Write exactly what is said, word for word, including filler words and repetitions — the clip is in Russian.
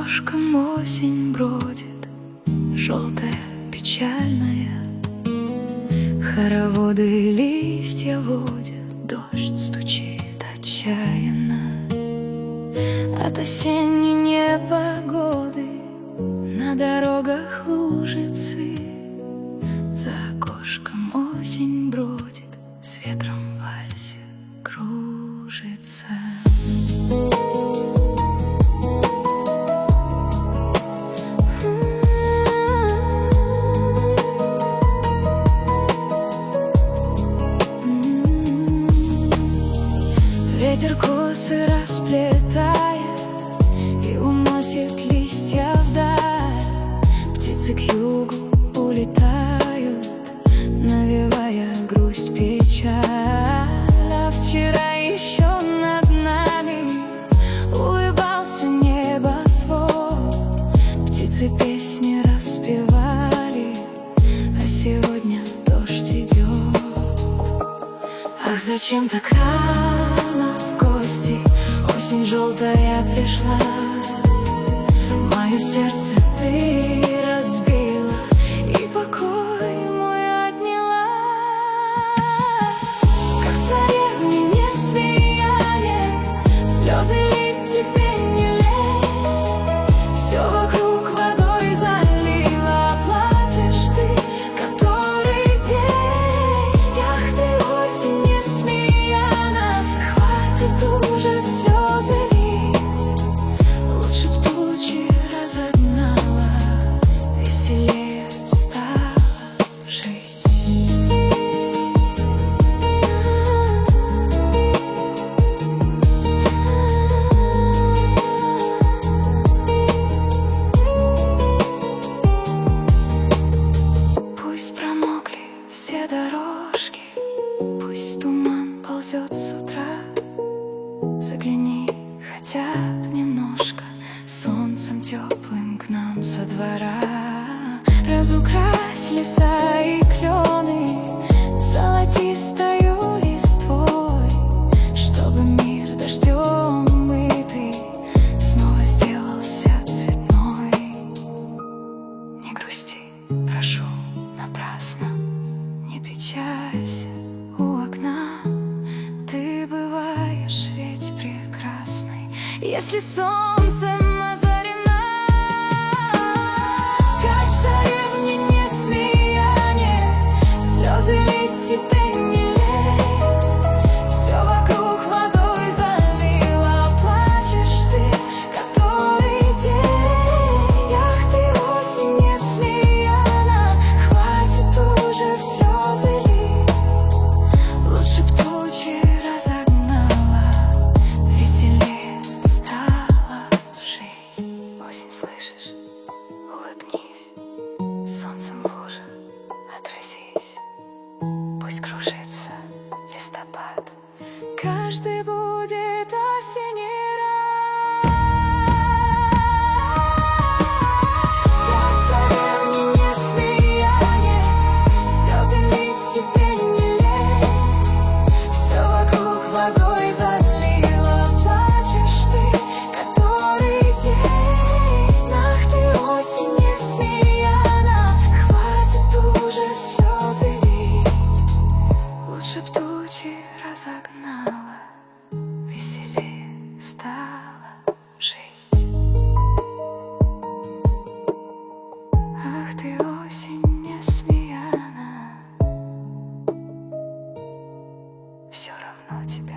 окошком осень бродит, желтая, печальная. Хороводы листья водят, дождь стучит отчаянно. От осенней непогоды на дорогах лужицы. За окошком осень бродит, с ветром в вальсе кружится. Ветер косы расплетает и уносит листья вдаль. Птицы к югу улетают, навевая грусть, печаль. А вчера еще над нами улыбался небосвод. Птицы песни распевали, а сегодня дождь идет. Ах, зачем так рано в гости? Осень желтая пришла. Мое сердце ты разбила и покой мой отняла. Как царевне не смеяние, слезы лить тебе не лень. Все вокруг водой залила, плачешь ты который день. Ах ты, осень не смеяна, хватит уже слезы лить. Лучше б тучи разогнала, веселее стала жить. Пусть промокли все дорожки, пусть туман ползет с утра. Загляни хотя бы немножко солнцем теплым к нам со двора. Разукрась леса и клены золотистою листвой, чтобы мир дождем мытый снова сделался цветной. Не грусти, прошу, напрасно, не печалься у окна. Ты бываешь ведь прекрасной, если солнцем озарена. Как царевне не смеяние, слезы лить тебе не лень. Все вокруг водой залила, плачешь ты который день. Ах ты, осень не смеяна, хватит уже слезы лить. Лучше б тучи разогнала, веселее стала жить. Осень, слышишь? Улыбнись, солнцем в луже отразись. Пусть кружится листопад, каждый будет осенний рад. Как царевне не смеяние, слезы лить тебе не лень. Все вокруг водой залила, плачешь ты который день. Ах ты, осень не смеяна, хватит уже слезы лить. Лучше б тучи разогнала, веселее стала жить. Ах ты, осень не смеяна, все равно тебе